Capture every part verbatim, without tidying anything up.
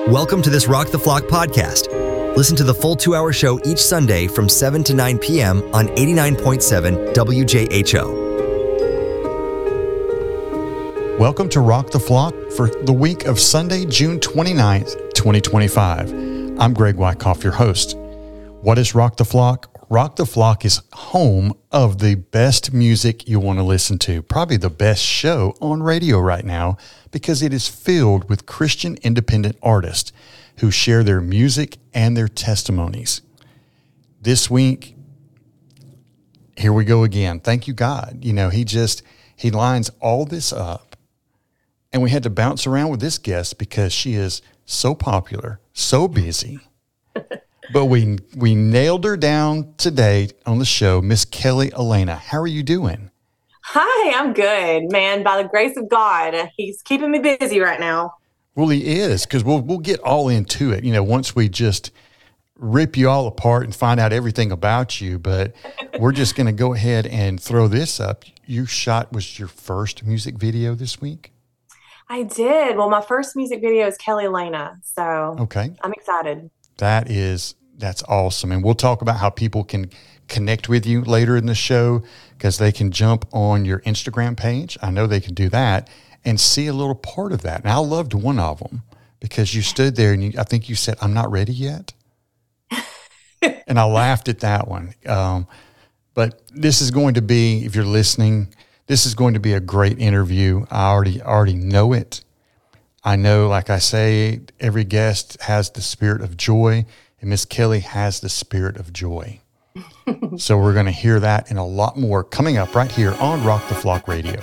Welcome to this Rock the Flock podcast. Listen to the full two-hour show each Sunday from seven to nine p.m. on eighty-nine point seven W J H O. Welcome to Rock the Flock for the week of Sunday, June twenty-ninth, twenty twenty-five. I'm Greg Wyckoff, your host. What is Rock the Flock? Rock the Flock is home of the best music you want to listen to, probably the best show on radio right now, because it is filled with Christian independent artists who share their music and their testimonies. This week, here we go again. Thank you, God. You know, he just, he lines all this up, and we had to bounce around with this guest because she is so popular, so busy. But we we nailed her down today on the show, Miss Kelly Elena. How are you doing? Hi, I'm good, man. By the grace of God, he's keeping me busy right now. Well, he is, because we'll we'll get all into it. You know, once we just rip you all apart and find out everything about you. But we're just going to go ahead and throw this up. You shot was your first music video this week? I did. Well, my first music video is Kelly Elena, so okay, I'm excited. That is, that's awesome. And we'll talk about how people can connect with you later in the show, because they can jump on your Instagram page. I know they can do that and see a little part of that. And I loved one of them because you stood there and you, I think you said, "I'm not ready yet." And I laughed at that one. Um, but this is going to be, if you're listening, this is going to be a great interview. I already, already know it. I know, like I say, every guest has the spirit of joy, and Miss Kelly has the spirit of joy. So we're going to hear that and a lot more coming up right here on Rock the Flock Radio.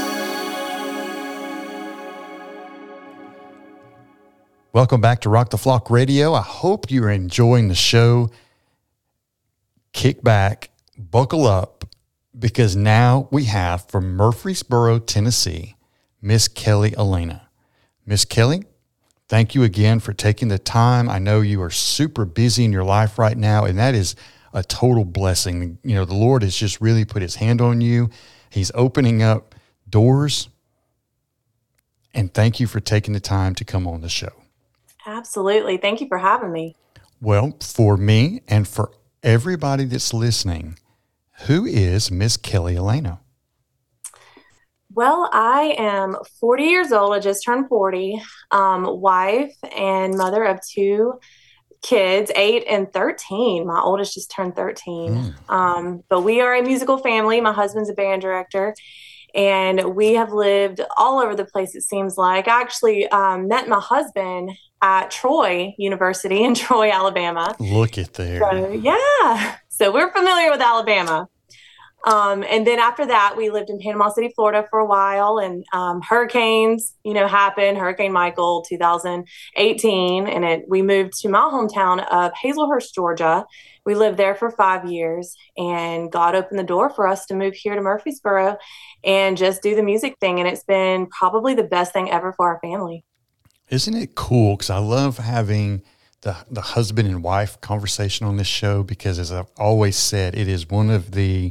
Welcome back to Rock the Flock Radio. I hope you're enjoying the show. Kick back, buckle up, because now we have from Murfreesboro, Tennessee, Miss Kelly Elena. Miss Kelly, thank you again for taking the time. I know you are super busy in your life right now, and that is a total blessing. You know, the Lord has just really put his hand on you. He's opening up doors, and thank you for taking the time to come on the show. Absolutely. Thank you for having me. Well, for me and for everybody that's listening, who is Miss Kelly Elena? Well, I am forty years old. I just turned forty, um, wife and mother of two kids, eight and thirteen. My oldest just turned thirteen. Mm. Um, but we are a musical family. My husband's a band director, and we have lived all over the place, it seems like. I actually um, met my husband at Troy University in Troy, Alabama. Look at there. So, yeah. So we're familiar with Alabama. Um, and then after that, we lived in Panama City, Florida for a while, and um, hurricanes, you know, happened. Hurricane Michael, two thousand eighteen, and it, we moved to my hometown of Hazelhurst, Georgia. We lived there for five years, and God opened the door for us to move here to Murfreesboro and just do the music thing. And it's been probably the best thing ever for our family. Isn't it cool? Because I love having the the husband and wife conversation on this show, because as I've always said, it is one of the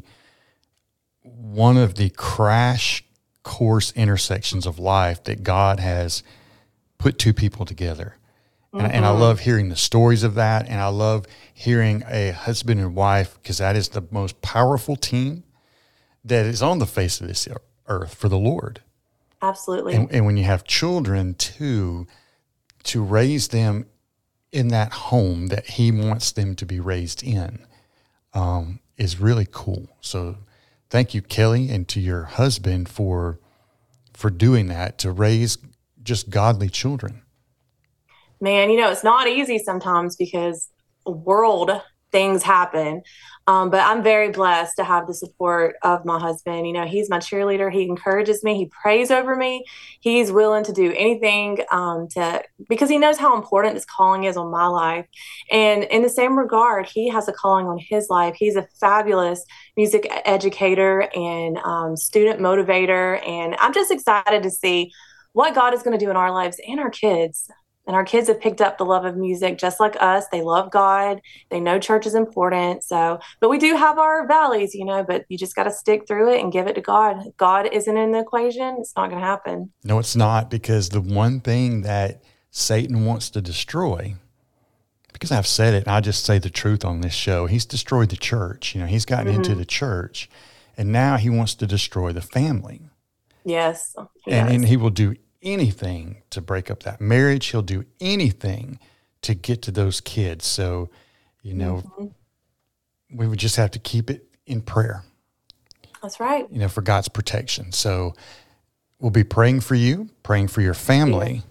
one of the crash course intersections of life that God has put two people together. Mm-hmm. And, and I love hearing the stories of that. And I love hearing a husband and wife, because that is the most powerful team that is on the face of this earth for the Lord. Absolutely. And, and when you have children too, to raise them in that home that he wants them to be raised in, um, is really cool. So thank you, Kelly, and to your husband for for doing that, to raise just godly children. Man, you know, it's not easy sometimes because world things happen. Um, but I'm very blessed to have the support of my husband. You know, he's my cheerleader. He encourages me. He prays over me. He's willing to do anything um, to because he knows how important this calling is on my life. And in the same regard, he has a calling on his life. He's a fabulous music educator and um, student motivator. And I'm just excited to see what God is going to do in our lives and our kids. And our kids have picked up the love of music just like us. They love God. They know church is important. So, but we do have our valleys, you know, but you just got to stick through it and give it to God. If God isn't in the equation, it's not going to happen. No, it's not, because the one thing that Satan wants to destroy, because I've said it, and I just say the truth on this show, he's destroyed the church. You know, he's gotten mm-hmm. into the church, and now he wants to destroy the family. Yes. He and, and he will do anything to break up that marriage. He'll do anything to get to those kids. So, you know, mm-hmm. we would just have to keep it in prayer. That's right. You know, for God's protection. So we'll be praying for you, praying for your family. Yeah.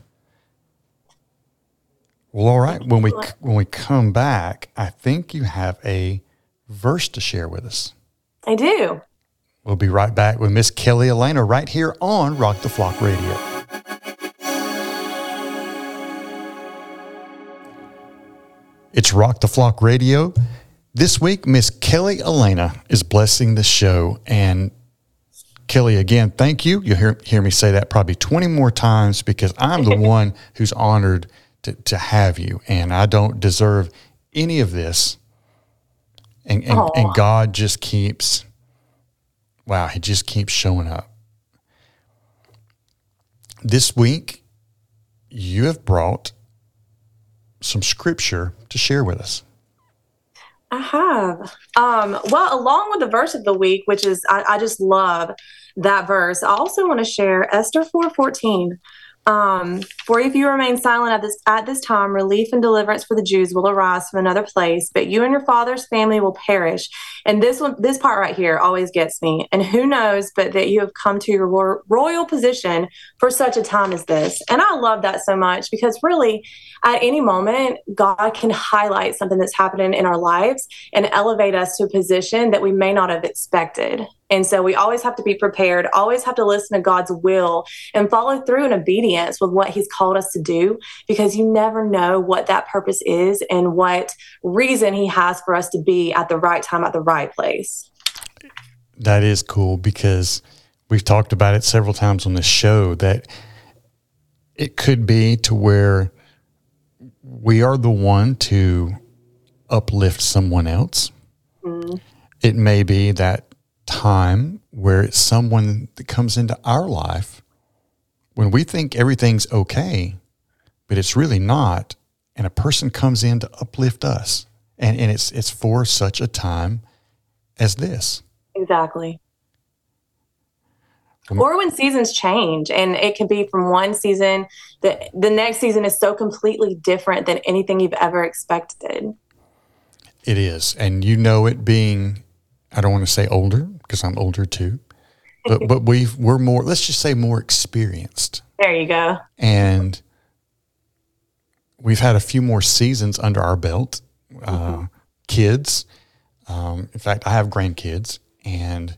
Well, all right. When we when we come back, I think you have a verse to share with us. I do. We'll be right back with Miss Kelly Elena right here on Rock the Flock Radio. It's Rock the Flock Radio. This week, Miss Kelly Elena is blessing the show. And Kelly, again, thank you. You'll hear, hear me say that probably twenty more times, because I'm the one who's honored to, to have you. And I don't deserve any of this. And, and, and God just keeps, wow, he just keeps showing up. This week, you have brought some scripture to share with us. I have. Um, well, along with the verse of the week, which is, I, I just love that verse. I also want to share Esther four fourteen. Um, for if you remain silent at this at this time, relief and deliverance for the Jews will arise from another place, but you and your father's family will perish. And this one, this part right here always gets me. And who knows but that you have come to your ro- royal position for such a time as this. And I love that so much, because really at any moment, God can highlight something that's happening in our lives and elevate us to a position that we may not have expected. And so we always have to be prepared, always have to listen to God's will and follow through in obedience with what he's called us to do, because you never know what that purpose is and what reason he has for us to be at the right time, at the right place. That is cool, because we've talked about it several times on this show that it could be to where we are the one to uplift someone else. Mm. It may be that time where it's someone that comes into our life when we think everything's okay, but it's really not, and a person comes in to uplift us, and, and it's it's for such a time as this. Exactly. Um, or when seasons change, and it can be from one season that the next season is so completely different than anything you've ever expected. It is, and you know it being, I don't want to say older, because I'm older too, but but we've we're more, let's just say more experienced. There you go. And we've had a few more seasons under our belt. Mm-hmm. Uh, kids, um, in fact, I have grandkids, and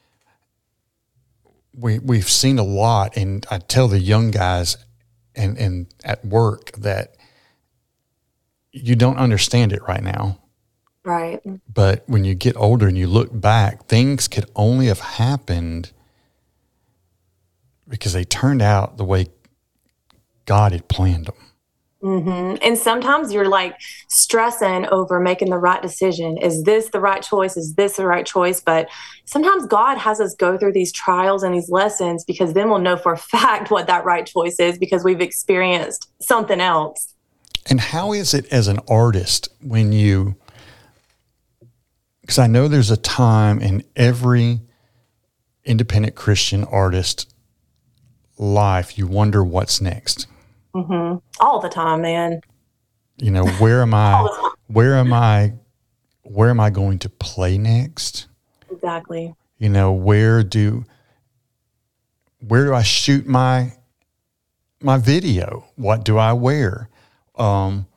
we we've seen a lot. And I tell the young guys, and and at work, that you don't understand it right now. Right. But when you get older and you look back, things could only have happened because they turned out the way God had planned them. Mm-hmm. And sometimes you're like stressing over making the right decision. Is this the right choice? Is this the right choice? But sometimes God has us go through these trials and these lessons, because then we'll know for a fact what that right choice is, because we've experienced something else. And how is it as an artist when you... Because I know there's a time in every independent Christian artist life, you wonder what's next. Mm-hmm. All the time, man. You know, where am I, where am I, where am I going to play next? Exactly. You know, where do, where do I shoot my, my video? What do I wear? Um,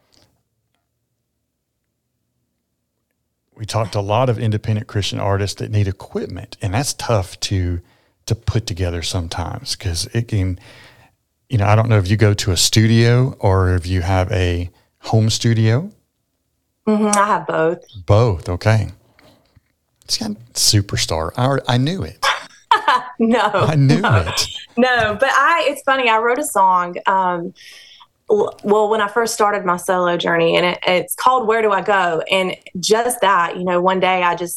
We talked to a lot of independent Christian artists that need equipment, and that's tough to to put together sometimes, because it can, you know, I don't know if you go to a studio or if you have a home studio. Mm-hmm, I have both. Both, okay. It's got superstar. I, I knew it. no. I knew no. it. No, but I, it's funny, I wrote a song, um, well, when I first started my solo journey, and it, it's called Where Do I Go? And just that, you know, one day I just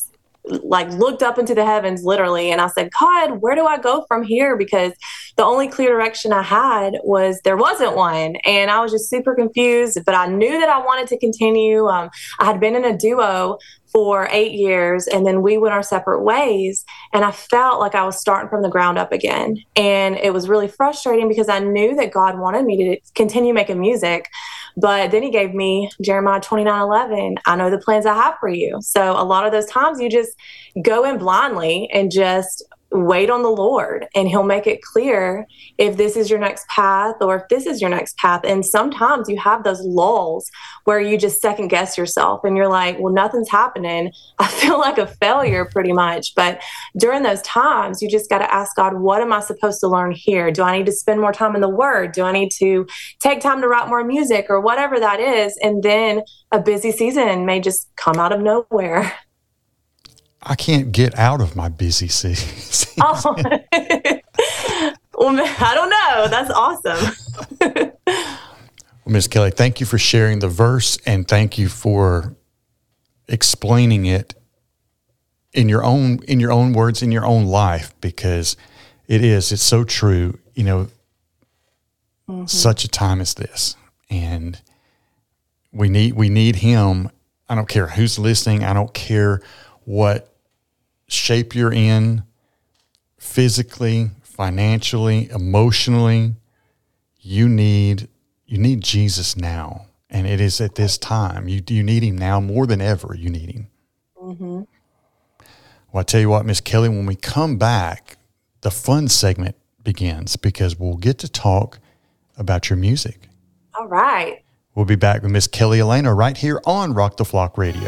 like looked up into the heavens literally. And I said, God, where do I go from here? Because the only clear direction I had was there wasn't one. And I was just super confused, but I knew that I wanted to continue. Um, I had been in a duo for eight years and then we went our separate ways. And I felt like I was starting from the ground up again. And it was really frustrating because I knew that God wanted me to continue making music. But then he gave me Jeremiah twenty-nine eleven. I know the plans I have for you. So a lot of those times you just go in blindly and just wait on the Lord, and he'll make it clear if this is your next path or if this is your next path. And sometimes you have those lulls where you just second guess yourself and you're like, well, nothing's happening. I feel like a failure pretty much. But during those times, you just got to ask God, what am I supposed to learn here? Do I need to spend more time in the Word? Do I need to take time to write more music or whatever that is? And then a busy season may just come out of nowhere. I can't get out of my busy season. Oh. Well, I don't know. That's awesome. Well, Miz Kelly, thank you for sharing the verse, and thank you for explaining it in your own in your own words, in your own life, because it is, it's so true, you know, mm-hmm. such a time as this. And we need we need him. I don't care who's listening, I don't care what shape you're in, physically, financially, emotionally. You need you need Jesus now, and it is at this time. You you need him now more than ever. You need him. Mm-hmm. Well, I tell you what, Miss Kelly, when we come back, the fun segment begins because we'll get to talk about your music. All right. We'll be back with Miss Kelly Elena right here on Rock the Flock Radio.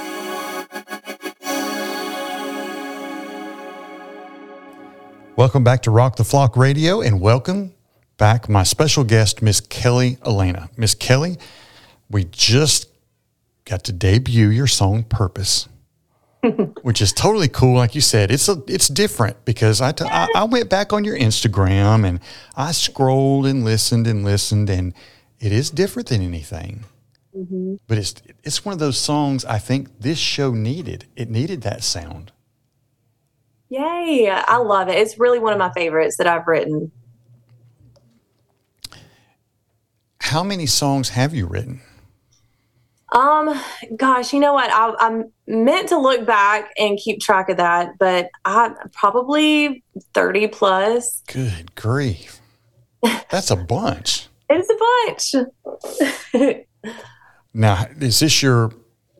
Welcome back to Rock the Flock Radio, and welcome back my special guest, Miss Kelly Elena. Miss Kelly, we just got to debut your song "Purpose," which is totally cool. Like you said, it's a, it's different because I, t- I I went back on your Instagram and I scrolled and listened and listened, and it is different than anything. Mm-hmm. But it's it's one of those songs I think this show needed. It needed that sound. Yay. I love it. It's really one of my favorites that I've written. How many songs have you written? Um, gosh, you know what? I, I'm meant to look back and keep track of that, but I probably thirty plus. Good grief. That's a bunch. It's a bunch. Now, is this your,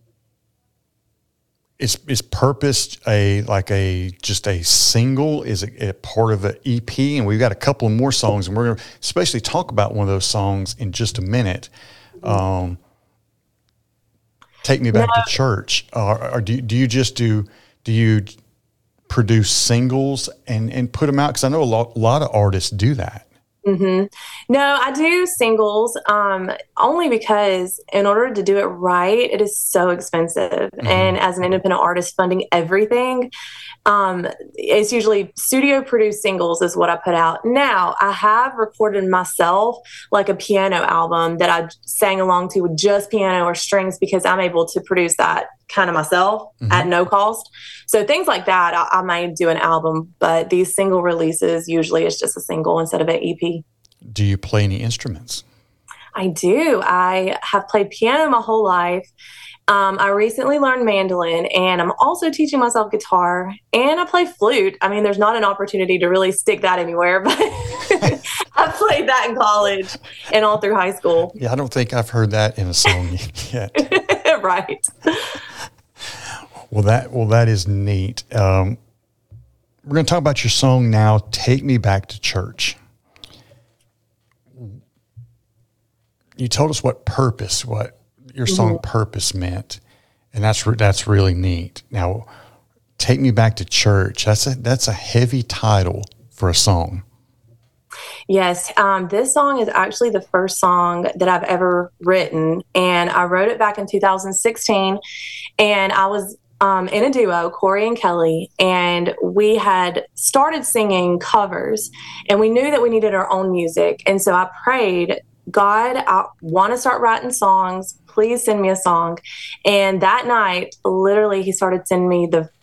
is, is Purpose a, like a, just a single? Is it a part of an E P? And we've got a couple of more songs, and we're going to especially talk about one of those songs in just a minute. Um, Take Me Back no. to Church. Or, or do, do you just do, do you produce singles and, and put them out? Because I know a lot, a lot of artists do that. Mm-hmm. No, I do singles um, only because in order to do it right, it is so expensive. Mm-hmm. And as an independent artist, funding everything, um, it's usually studio produced singles is what I put out. Now, I have recorded myself like a piano album that I sang along to with just piano or strings because I'm able to produce that kind of myself mm-hmm. at no cost. So things like that, I, I might do an album, but these single releases, usually it's just a single instead of an E P. Do you play any instruments? I do. I have played piano my whole life. Um, I recently learned mandolin, and I'm also teaching myself guitar, and I play flute. I mean, there's not an opportunity to really stick that anywhere, but I played that in college and all through high school. Yeah, I don't think I've heard that in a song yet. Right. Well, that well that is neat. Um, we're going to talk about your song now, "Take Me Back to Church." You told us what purpose, what your song mm-hmm. "Purpose" meant, and that's that's really neat. Now, "Take Me Back to Church." That's a that's a heavy title for a song. Yes, um, this song is actually the first song that I've ever written, and I wrote it back in two thousand sixteen, and I was um, in a duo, Corey and Kelly, and we had started singing covers, and we knew that we needed our own music, and so I prayed, God, I want to start writing songs. Please send me a song. And that night, literally, he started sending me the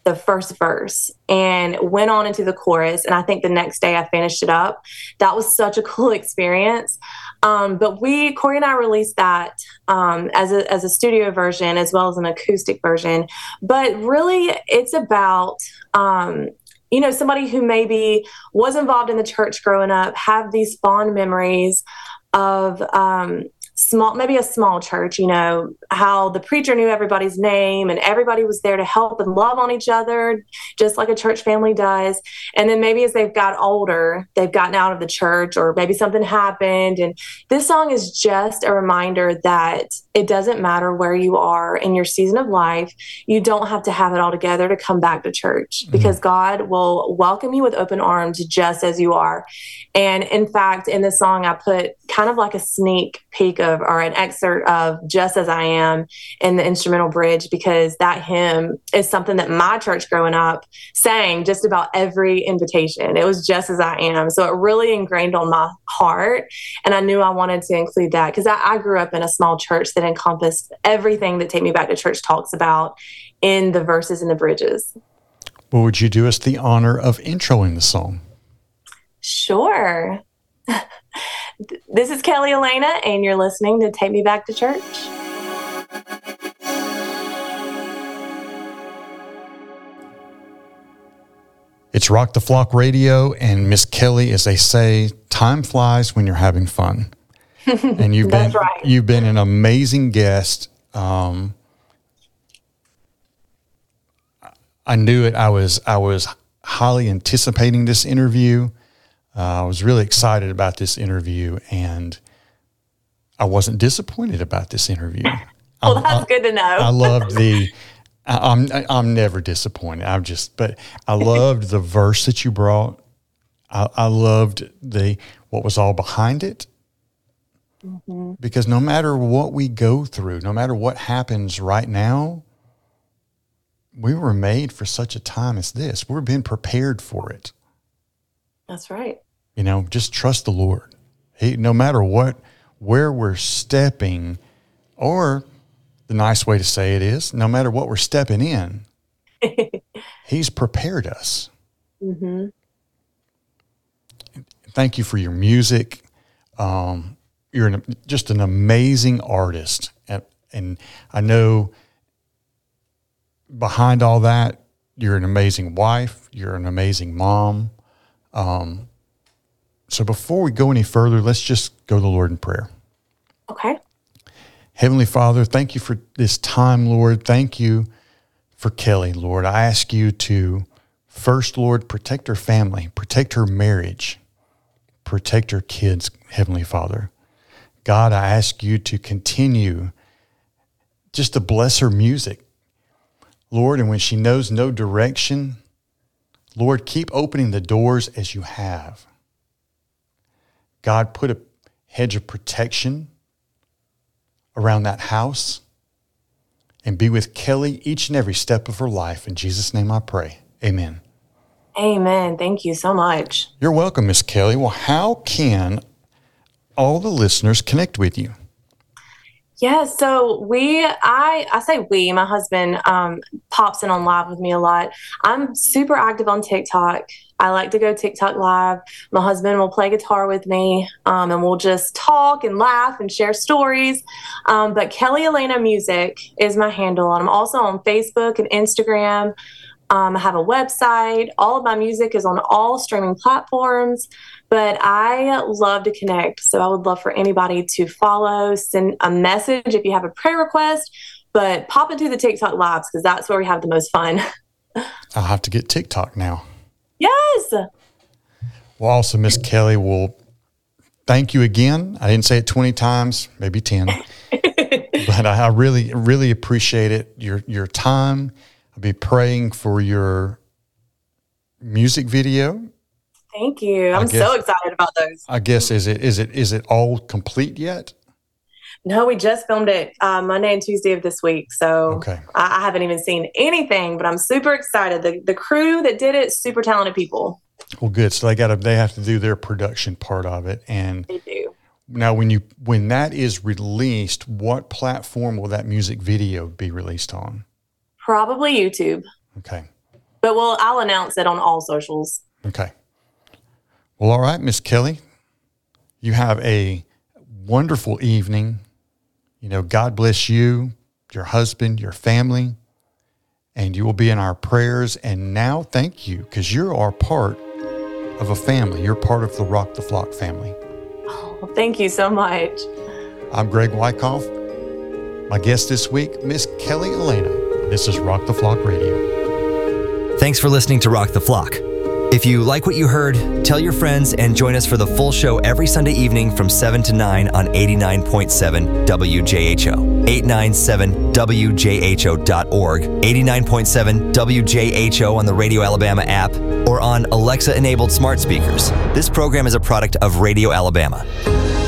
the first verse and went on into the chorus. And I think the next day I finished it up. That was such a cool experience. Um, but we, Corey and I released that um, as a as a studio version as well as an acoustic version. But really, it's about um, you know, somebody who maybe was involved in the church growing up, have these fond memories of um, small, maybe a small church, you know, how the preacher knew everybody's name and everybody was there to help and love on each other, just like a church family does. And then maybe as they've got older, they've gotten out of the church or maybe something happened. And this song is just a reminder that it doesn't matter where you are in your season of life. You don't have to have it all together to come back to church, because mm-hmm. God will welcome you with open arms just as you are. And in fact, in this song, I put kind of like a sneak peek of, or an excerpt of Just As I Am in the instrumental bridge, because that hymn is something that my church growing up sang just about every invitation. It was Just As I Am. So it really ingrained on my heart. And I knew I wanted to include that because I, I grew up in a small church that encompassed everything that Take Me Back to Church talks about in the verses and the bridges. Well, would you do us the honor of introing the song? Sure. This is Kelly Elena, and you're listening to Take Me Back to Church. It's Rock the Flock Radio, and Miss Kelly, as they say, time flies when you're having fun. And you've been right. you've been an amazing guest. Um, I knew it. I was I was highly anticipating this interview. Uh, I was really excited about this interview, and I wasn't disappointed about this interview. Well, I, that's I, good to know. I loved the. I, I'm I'm never disappointed. I'm just, but I loved the verse that you brought. I, I loved the what was all behind it. Mm-hmm. Because no matter what we go through, no matter what happens right now, we were made for such a time as this. We're being prepared for it. That's right. You know, just trust the Lord. He, no matter what, where we're stepping, or the nice way to say it is, no matter what we're stepping in, He's prepared us. Mm-hmm. Thank you for your music. Um, you're an, just an amazing artist. And, and I know behind all that, you're an amazing wife. You're an amazing mom. Um, so before we go any further, let's just go to the Lord in prayer. Okay. Heavenly Father, thank you for this time, Lord. Thank you for Kelly, Lord. I ask you to first, Lord, protect her family, protect her marriage, protect her kids, Heavenly Father. God, I ask you to continue just to bless her music, Lord, and when she knows no direction, Lord, keep opening the doors as you have. God, put a hedge of protection around that house and be with Kelly each and every step of her life. In Jesus' name I pray. Amen. Amen. Thank you so much. You're welcome, Miss Kelly. Well, how can all the listeners connect with you? Yeah, so we, I, I say we, my husband um, pops in on live with me a lot. I'm super active on TikTok. I like to go TikTok live. My husband will play guitar with me, um, and we'll just talk and laugh and share stories. Um, but Kelly Elena Music is my handle. And I'm also on Facebook and Instagram. Um, I have a website. All of my music is on all streaming platforms. But I love to connect. So I would love for anybody to follow, send a message if you have a prayer request, but pop into the TikTok lives because that's where we have the most fun. I'll have to get TikTok now. Yes. Well, also, Miss Kelly, will thank you again. I didn't say it twenty times, maybe ten, but I, I really, really appreciate it. Your, your time. I'll be praying for your music video. Thank you. I'm guess, so excited about those. I guess, is it, is it, is it all complete yet? No, we just filmed it uh, Monday and Tuesday of this week. So okay. I, I haven't even seen anything, but I'm super excited. The the crew that did it, super talented people. Well, good. So they got to, they have to do their production part of it. And they do. Now, when you, when that is released, what platform will that music video be released on? Probably YouTube. Okay. But we'll, I'll announce it on all socials. Okay. Well, all right, Miss Kelly, you have a wonderful evening. You know, God bless you, your husband, your family, and you will be in our prayers. And now, thank you, because you are part of a family. You're part of the Rock the Flock family. Oh, thank you so much. I'm Greg Wyckoff. My guest this week, Miss Kelly Elena. This is Rock the Flock Radio. Thanks for listening to Rock the Flock. If you like what you heard, tell your friends and join us for the full show every Sunday evening from seven to nine on eighty-nine point seven W J H O, eight ninety-seven W J H O dot org, eighty-nine point seven W J H O on the Radio Alabama app, or on Alexa-enabled smart speakers. This program is a product of Radio Alabama.